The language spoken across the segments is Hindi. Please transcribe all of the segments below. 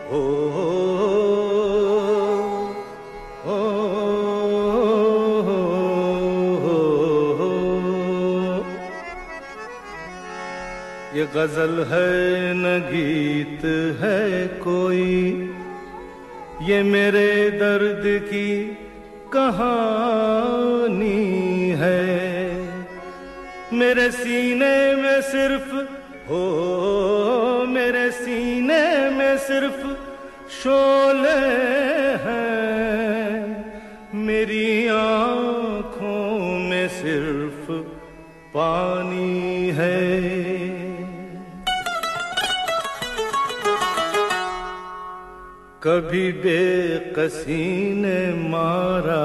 ओ, ओ, ये गजल है न गीत है कोई, ये मेरे दर्द की कहानी है। मेरे सीने में सिर्फ हो, मेरे सीने में सिर्फ शोले हैं, मेरी आँखों में सिर्फ पानी है। कभी बेकसी ने मारा,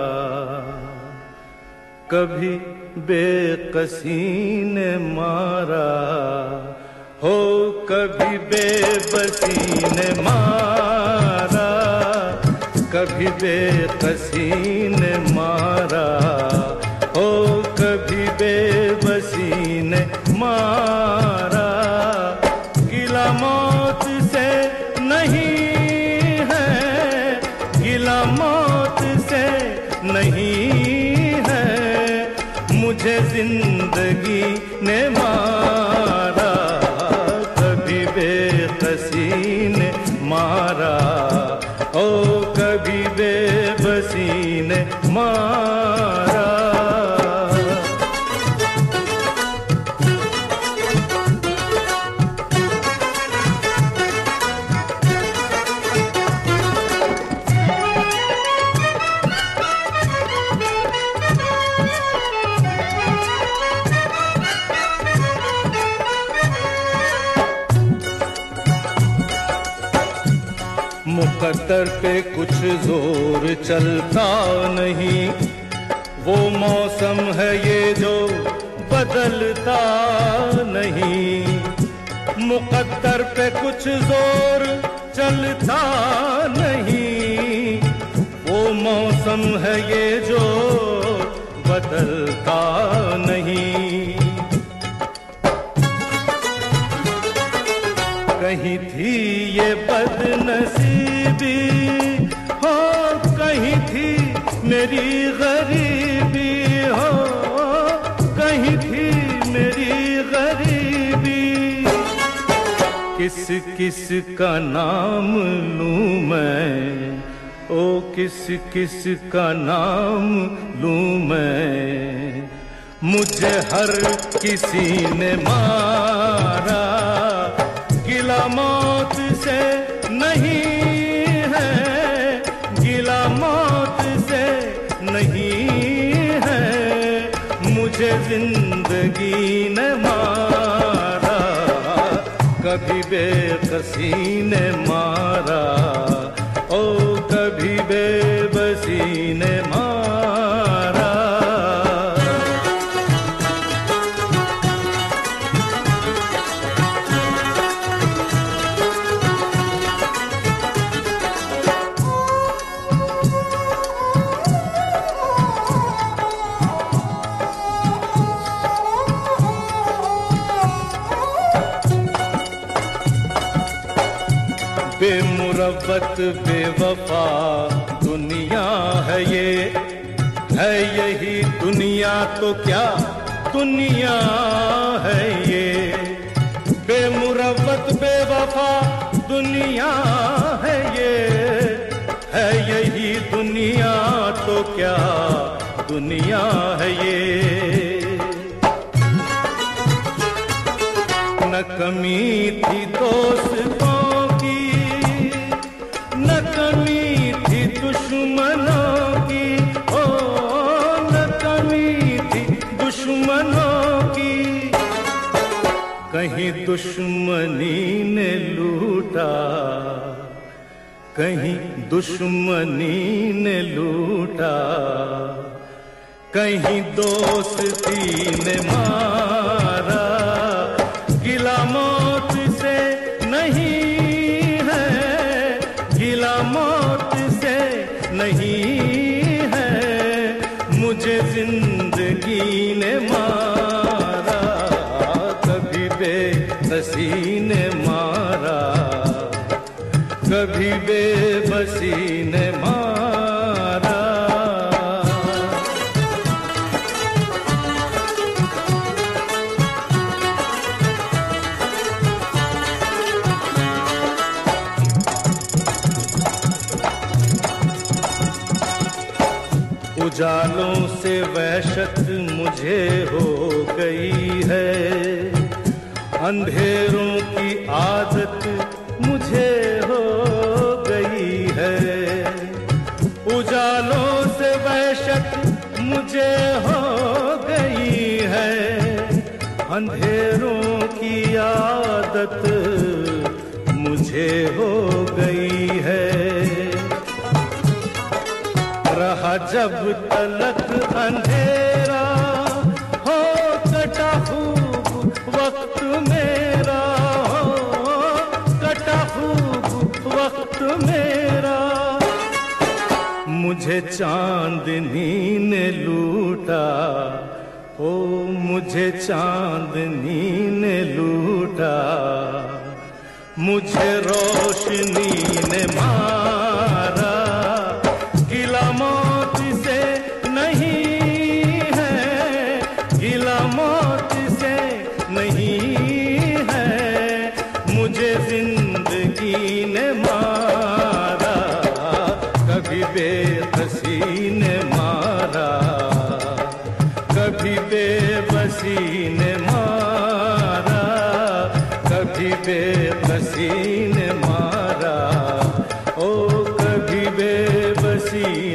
कभी बेकसी ने मारा, हो कभी बेबसी ने मारा, कभी बेकसी ने मारा, हो कभी बेबसी ने मारा। गिला मौत से नहीं है, गिला मौत से नहीं है, मुझे जिंदगी ने मारा। कभी बेकसी ने मारा, ओ कभी बेबसी ने मारा। मुकद्दर पे कुछ जोर चलता नहीं, वो मौसम है ये जो बदलता नहीं। मुकद्दर पे कुछ जोर चलता नहीं, वो मौसम है ये जो बदलता नहीं। कहीं थी ये बदनसीबी, हो कहीं थी मेरी गरीबी, हो कहीं थी मेरी गरीबी। किस किस का नाम लूं मैं, ओ किस किस का नाम लूं मैं, मुझे हर किसी ने मारा। गिला मौत से नहीं है, गिला मौत से नहीं है, मुझे जिंदगी ने मारा। कभी बेकसी ने मारा, ओ कभी बेबसी ने मारा। बेमुरव्वत बेवफा दुनिया है ये, है यही दुनिया तो क्या दुनिया है ये। बेमुरव्वत बेवफा दुनिया है ये, है यही दुनिया तो क्या दुनिया है ये। न कमी थी दोस्तों, न कमी थी दुश्मनों की, ओ न कमी थी दुश्मनों की। कहीं दुश्मनी ने लूटा, कहीं दुश्मनी ने लूटा, कहीं दोस्ती ने मारा। गिला मौत से नहीं है, गिला मौत से नहीं है, मुझे जिंदगी ने मारा। कभी बेकसी ने मारा, कभी बेबसी ने मारा। उजालों से वहशत मुझे हो गई है, अंधेरों की आदत मुझे हो गई है। उजालों से वहशत मुझे हो गई है, अंधेरों की आदत मुझे हो गई है। रहा जब तलक अंधेरा हो कटा खूब वक्त मेरा, हो कटा खूब वक्त मेरा। मुझे चांदनी ने लूटा, ओ मुझे चांदनी ने लूटा। मुझे रोशनी ने मारा, गिला मौत से नहीं है, गिला मौत से नहीं है। मुझे जिंदगी ने मारा, कभी बेबसी ने मारा, कभी बेबसी ने मारा, कभी बेबसी ने मारा, ओ कभी बेबसी